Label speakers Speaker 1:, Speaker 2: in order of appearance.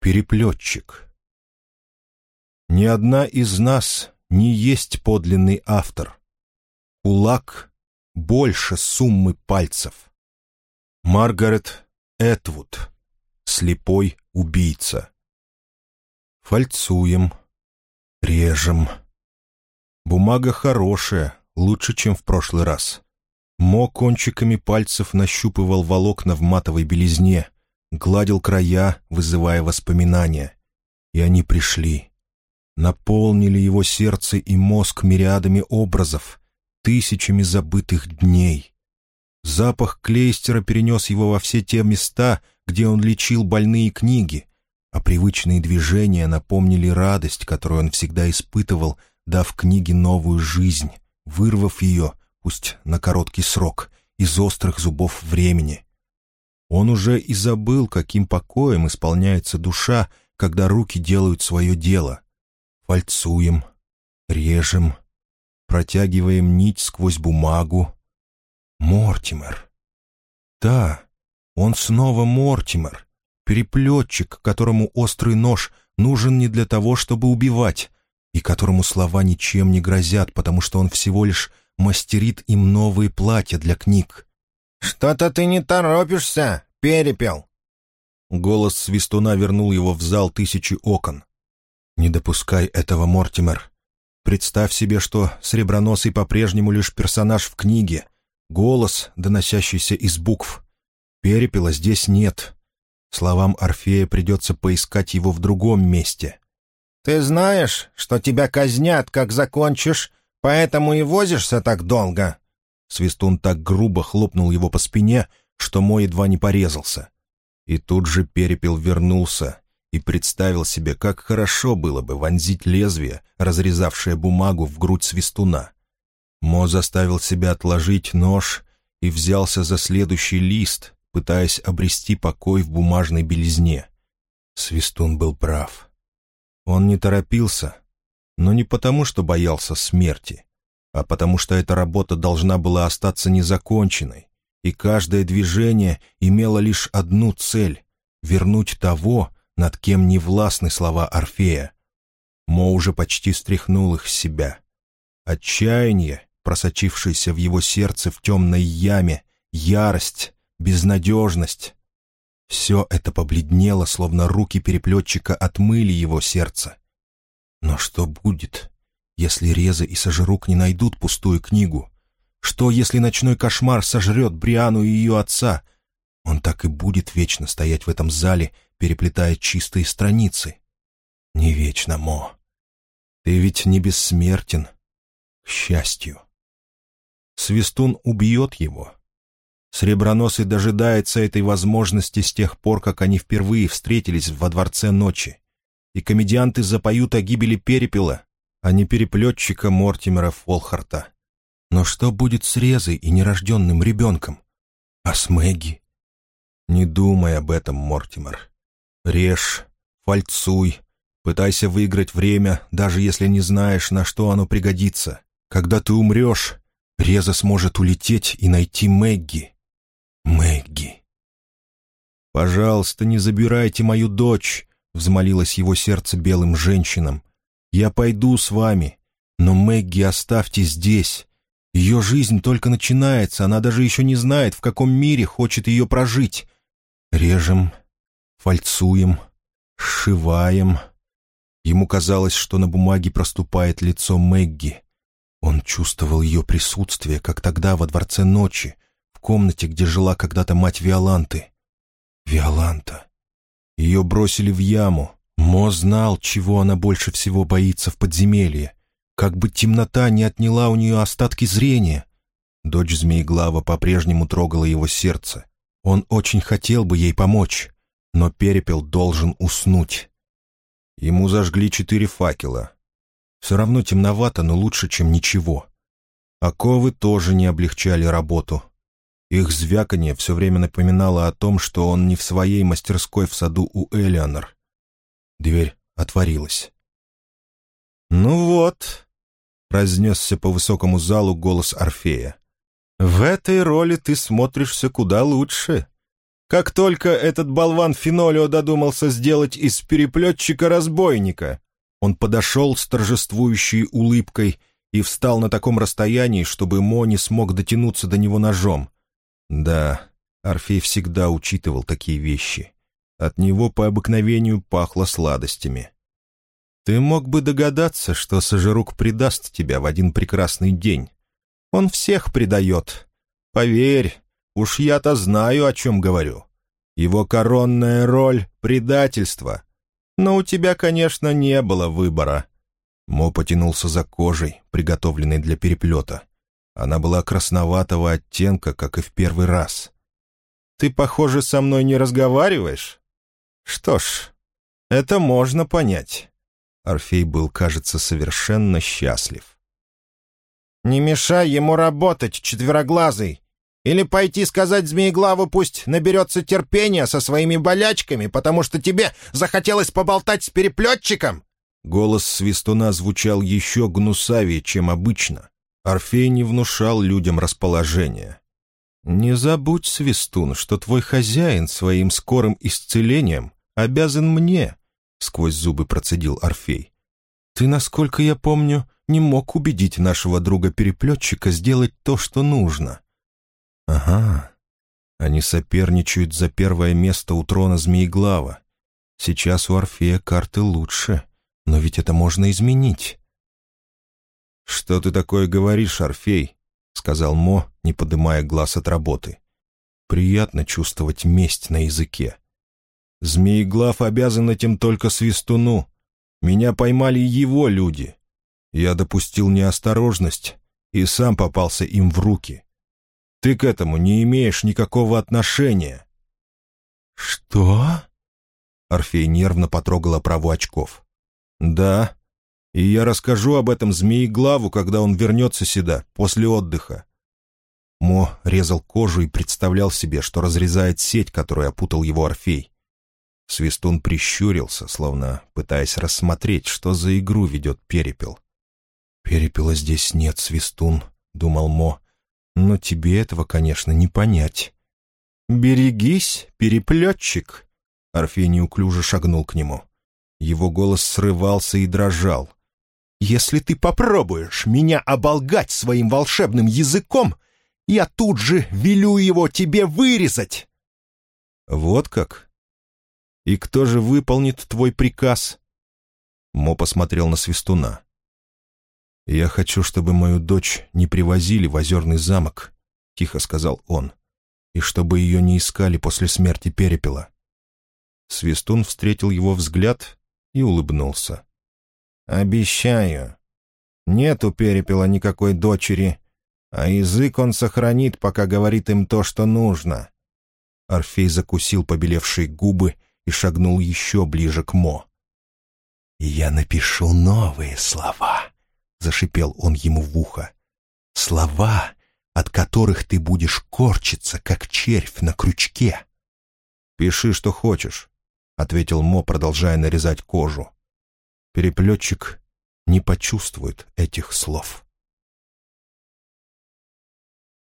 Speaker 1: Переплетчик. Ни одна из нас не есть подлинный автор. Кулак больше суммы пальцев. Маргарет Этвуд. Слепой убийца. Фальцуем, режем. Бумага хорошая, лучше, чем в прошлый раз. Мо кончиками пальцев нащупывал волокна в матовой белизне, гладил края, вызывая воспоминания. И они пришли. Наполнили его сердце и мозг мириадами образов, тысячами забытых дней. Запах клейстера перенес его во все те места, где он лечил больные книги, а привычные движения напомнили радость, которую он всегда испытывал, дав книге новую жизнь, вырвав ее, пусть на короткий срок, из острых зубов времени. Он уже и забыл, каким покоем исполняется душа, когда руки делают свое дело. Фальцуем, режем, протягиваем нить сквозь бумагу. Мортимер. Да, он снова Мортимер, переплетчик, которому острый нож нужен не для того, чтобы убивать, и которому слова ничем не грозят, потому что он всего лишь мастерит им новые платья для книг.
Speaker 2: «Что-то ты не торопишься, Перепел!»
Speaker 1: Голос свистуна вернул его в зал тысячи окон. «Не допускай этого, Мортимер. Представь себе, что Среброносый по-прежнему лишь персонаж в книге, голос, доносящийся из букв. Перепела здесь нет. Словам Орфея придется поискать его в другом месте».
Speaker 2: «Ты знаешь, что тебя казнят, как закончишь, поэтому и возишься так долго?»
Speaker 1: Свистун так грубо хлопнул его по спине, что Мо едва не порезался. И тут же Перепел вернулся и представил себе, как хорошо было бы вонзить лезвие, разрезавшее бумагу, в грудь Свистуна. Мо заставил себя отложить нож и взялся за следующий лист, пытаясь обрести покой в бумажной белизне. Свистун был прав. Он не торопился, но не потому, что боялся смерти, а потому что эта работа должна была остаться незаконченной, и каждое движение имело лишь одну цель — вернуть того, над кем не властны слова Орфея. Мо уже почти стряхнул их с себя. Отчаяние, просочившееся в его сердце в темной яме, ярость, безнадежность — все это побледнело, словно руки переплетчика отмыли его сердце. Но что будет, если Реза и Сожрук не найдут пустую книгу? Что, если ночной кошмар сожрет Бриану и ее отца? Он так и будет вечно стоять в этом зале, переплетая чистые страницы. Не вечно, Мо. Ты ведь не бессмертен, к счастью. Свистун убьет его. Среброносый дожидается этой возможности с тех пор, как они впервые встретились во Дворце Ночи. И комедианты запоют о гибели Перепела, а не переплетчика Мортимера Фолхарта. Но что будет с Резой и нерожденным ребенком? А с Мэгги? Не думай об этом, Мортимер. Режь, фальцуй, пытайся выиграть время, даже если не знаешь, на что оно пригодится. Когда ты умрешь, Реза сможет улететь и найти Мэгги. Мэгги. «Пожалуйста, не забирайте мою дочь», — взмолилось его сердце белым женщинам. «Я пойду с вами, но Мэгги оставьте здесь. Ее жизнь только начинается, она даже еще не знает, в каком мире хочет ее прожить. Режем, фальцуем, сшиваем». Ему казалось, что на бумаге проступает лицо Мэгги. Он чувствовал ее присутствие, как тогда во Дворце Ночи, в комнате, где жила когда-то мать Виоланты. Виоланта. Ее бросили в яму. Мо знал, чего она больше всего боится в подземелье. Как бы темнота не отняла у нее остатки зрения. Дочь Змееглава по-прежнему трогала его сердце. Он очень хотел бы ей помочь, но Перепел должен уснуть. Ему зажгли 4 факела. Все равно темновато, но лучше, чем ничего. Оковы тоже не облегчали работу. Их звяканье все время напоминало о том, что он не в своей мастерской в саду у Элеонор. Дверь отворилась. «Ну вот», — разнесся по высокому залу голос Орфея, — «в этой роли ты смотришься куда лучше. Как только этот болван Фенолио додумался сделать из переплетчика разбойника, он подошел с торжествующей улыбкой и встал на таком расстоянии, чтобы Мо не смог дотянуться до него ножом. Да, Орфей всегда учитывал такие вещи. От него по обыкновению пахло сладостями. Ты мог бы догадаться, что Сожирук предаст тебя в один прекрасный день. Он всех предает. Поверь, уж я-то знаю, о чем говорю. Его коронная роль — предательство. Но у тебя, конечно, не было выбора. Мо потянулся за кожей, приготовленной для переплета. Она была красноватого оттенка, как и в первый раз. «Ты, похоже, со мной не разговариваешь?» «Что ж, это можно понять». Орфей был, кажется, совершенно счастлив.
Speaker 2: «Не мешай ему работать, четвероглазый! Или пойти сказать Змееглаву, пусть наберется терпения со своими болячками, потому что тебе захотелось поболтать с переплетчиком?»
Speaker 1: Голос Свистуна звучал еще гнусавее, чем обычно. Орфей не внушал людям расположения. «Не забудь, Свистун, что твой хозяин своим скорым исцелением обязан мне», — сквозь зубы процедил Орфей. «Ты, насколько я помню, не мог убедить нашего друга-переплетчика сделать то, что нужно». «Ага, они соперничают за первое место у трона Змееглава. Сейчас у Орфея карты лучше, но ведь это можно изменить». «Что ты такое говоришь, Орфей?» — сказал Мо, не поднимая глаз от работы. «Приятно чувствовать месть на языке. Змееглав обязан этим только Свистуну. Меня поймали его люди. Я допустил неосторожность и сам попался им в руки. Ты к этому не имеешь никакого отношения». «Что?» Орфей нервно потрогал оправу очков. «Да, и я расскажу об этом Змееглаву, когда он вернется сюда, после отдыха». Мо резал кожу и представлял себе, что разрезает сеть, которую опутал его Орфей. Свистун прищурился, словно пытаясь рассмотреть, что за игру ведет Перепел. «Перепела здесь нет, Свистун», — думал Мо, — «но тебе этого, конечно, не понять». «Берегись, переплетчик!» Орфей неуклюже шагнул к нему. Его голос срывался и дрожал. «Если ты попробуешь меня оболгать своим волшебным языком, я тут же велю его тебе вырезать!» «Вот как? И кто же выполнит твой приказ?» Мо посмотрел на Свистуна. «Я хочу, чтобы мою дочь не привозили в Озерный замок», — тихо сказал он, «и чтобы ее не искали после смерти Перепела». Свистун встретил его взгляд и улыбнулся.
Speaker 2: «Обещаю. Нет у Перепела никакой дочери, а язык он сохранит, пока говорит им то, что нужно».
Speaker 1: Орфей закусил побелевшие губы и шагнул еще ближе к Мо. «Я напишу новые слова», — зашипел он ему в ухо. «Слова, от которых ты будешь корчиться, как червь на крючке». «Пиши, что хочешь», — ответил Мо, продолжая нарезать кожу. Переплетчик не почувствует этих слов.